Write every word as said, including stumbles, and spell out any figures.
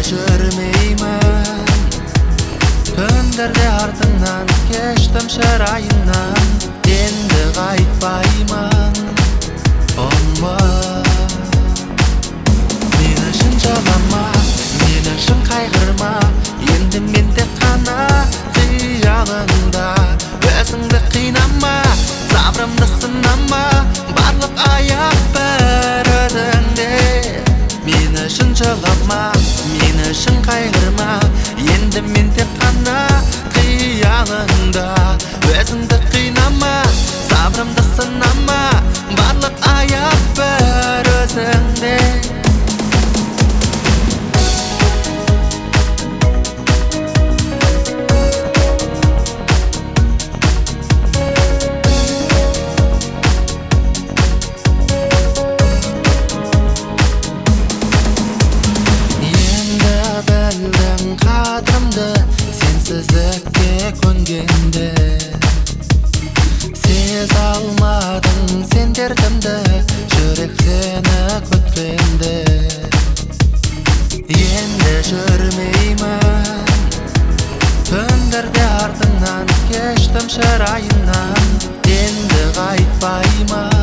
жүрмеймін. Түндерде артыңнан кештім шырайыңнан, енді қайтпаймын. Ұмыт, мен үшін жылама, мен үшін қайғырма. Енді мен тек қана қиялыңда, өзіңді қинама, сабырымды сынама. Барлық аяқ бір өзіңде. Мен үшін жылама, мен үшін қайғырма. Енді мен тек қана қиялыңда, өзіңді қинама, сабырымды сынама. Барлық аяқ бір өзіңде. Сенсіздікке көнгенде сезе алмадың сен дертімді, жүрек сені күткенде. Енді жүрмеймін, түндерде артыңнан кештім шырайыңнан, енді қайтпаймын.